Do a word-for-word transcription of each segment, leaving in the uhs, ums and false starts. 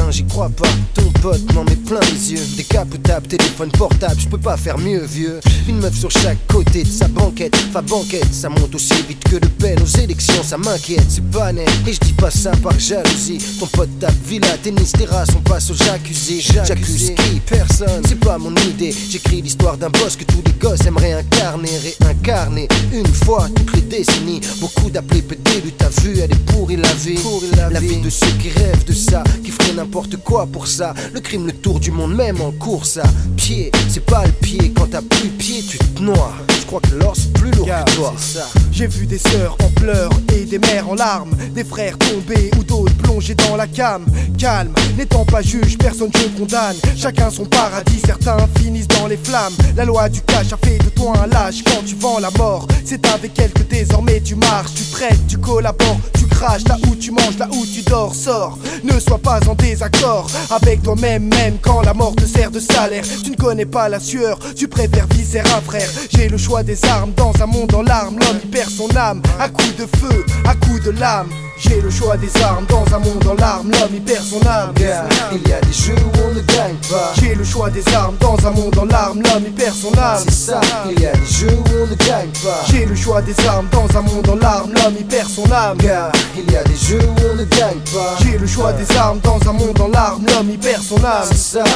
putain j'y crois pas. Ton pote m'en met plein les yeux. Décapotable, téléphone portable, je peux pas faire mieux vieux. Une meuf sur chaque côté de sa banquette. Fa banquette, ça monte aussi vite que le peine aux élections, ça m'inquiète. C'est pas net, et je dis pas ça par jalousie. Ton pote tape villa, tennis, terrasse, on passe au jacuzzi. J'accuse qui? Personne, c'est pas mon idée. J'écris l'histoire d'un boss que tous les gosses aimeraient incarner. Réincarner une fois toutes les décennies. Beaucoup d'appelés P D, lui t'as vu, elle est pourrie la vie. Pourrie la, la vie de ceux qui rêvent de ça, qui feraient n'importe quoi pour ça. Le crime, le tour du monde, même en course à pied. C'est pas le pied, quand t'as plus pied, tu te noies. Je crois que l'or c'est plus lourd yeah, que toi. J'ai vu des sœurs en pleurs et des mères en larmes, des frères tombés ou d'autres plongés dans la came. Calme, n'étant pas juge, personne je condamne. Chacun son paradis, certains finissent dans les flammes. La loi du cash a fait de toi un lâche. Quand tu vends la mort, c'est avec elle que désormais tu marches. Tu traites, tu collabores, tu craches là où tu manges, là où tu dors. Sors, ne sois pas en désaccord avec toi-même, même quand la mort te sert de salaire. Tu ne connais pas la sueur, tu préfères viser un frère. J'ai le choix des armes dans un monde en larmes. L'homme y perd son âme, à coups de feu, à coups de lame. J'ai le choix des armes dans un monde en larmes. L'homme y perd son âme. Yeah. Il y a des jeux où on ne gagne pas. J'ai le choix des armes dans un monde en larmes. L'homme y perd son âme. C'est ça, il y a des jeux où on ne gagne pas. J'ai le choix des armes dans un monde en larmes. L'homme y perd son âme. Yeah. Il y a des jeux où on ne gagne pas. J'ai le choix des armes dans un monde en larmes. L'homme y perd son âme. C'est ça.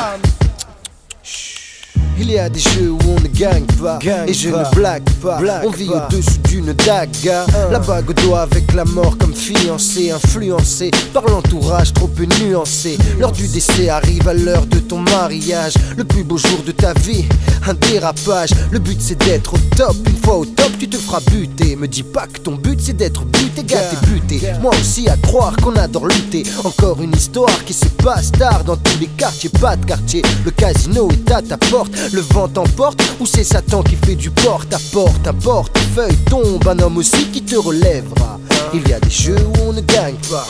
Il y a des jeux où on ne gagne pas, gagne et je pas. ne blague pas. Blague on vit pas. Au-dessus d'une daga. Uh. La bague au doigt avec la mort comme fiancé, influencé par l'entourage trop peu nuancé. L'heure du décès arrive à l'heure de ton mariage. Le plus beau jour de ta vie, un dérapage. Le but c'est d'être au top. Une fois au top, tu te feras buter. Me dis pas que ton but c'est d'être buté, gâté, buté. Moi aussi à croire qu'on adore lutter. Encore une histoire qui se passe tard dans tous les quartiers, pas de quartier. Le casino est à ta porte. Le vent t'emporte ou c'est Satan qui fait du porte-à-porte. Un portefeuille tombe, un homme aussi qui te relèvera. Il y a des jeux où on ne gagne pas.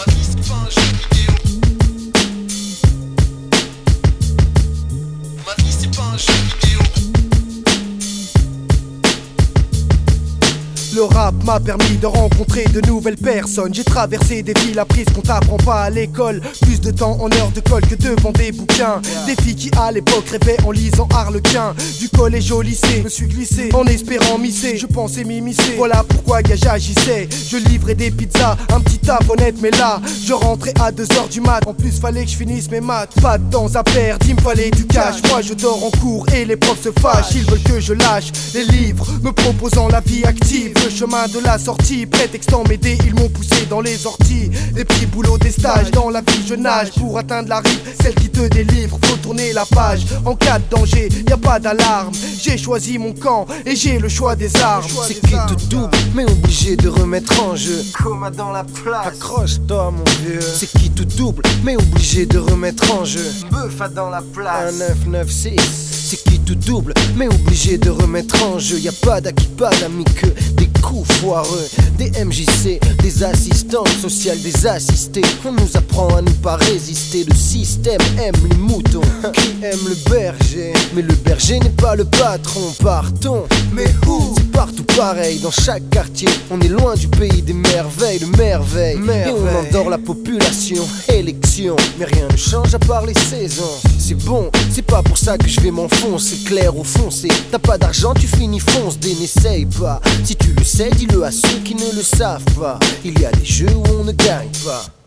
Le rap m'a permis de rencontrer de nouvelles personnes. J'ai traversé des villes apprises qu'on t'apprend pas à l'école. Plus de temps en heure de colle que devant des bouquins. Des filles qui à l'époque rêvaient en lisant Harlequin. Du collège au lycée, me suis glissé en espérant misser. Je pensais m'immiscer, voilà pourquoi gars j'agissais. Je livrais des pizzas, un petit taf honnête mais là je rentrais à deux heures du mat. En plus fallait que je finisse mes maths. Pas de temps à perdre, il me fallait du cash. Moi je dors en cours et les profs se fâchent. Ils veulent que je lâche les livres, me proposant la vie active. Le chemin de la sortie, prétextant m'aider, ils m'ont poussé dans les orties. Des petits boulots, des stages, dans la vie je nage pour atteindre la rive, celle qui te délivre. Faut tourner la page, en cas de danger, y a pas d'alarme. J'ai choisi mon camp et j'ai le choix des armes. C'est qui te double, mais obligé de remettre en jeu. Coma dans la place, accroche-toi mon vieux. C'est qui te double, mais obligé de remettre en jeu. Buffa dans la place, un neuf neuf six. C'est qui te double, mais obligé de remettre en jeu. Y'a pas d'acquis, pas d'amis que des coups foireux. Des M J C, des assistantes sociales, des assistés. On nous apprend à ne pas résister. Le système aime les moutons, qui aime le berger. Mais le berger n'est pas le patron, partons. Mais où? C'est partout pareil, dans chaque quartier. On est loin du pays des merveilles, de merveilles. Merveille. Et on endort la population, élection. Mais rien ne change à part les saisons. C'est bon, c'est pas pour ça que je vais m'enfoncer, clair ou foncé. T'as pas d'argent, tu finis fonce, dé, n'essaye pas. Si tu le sais, dis-le à ceux qui ne le savent pas. Il y a des jeux où on ne gagne pas.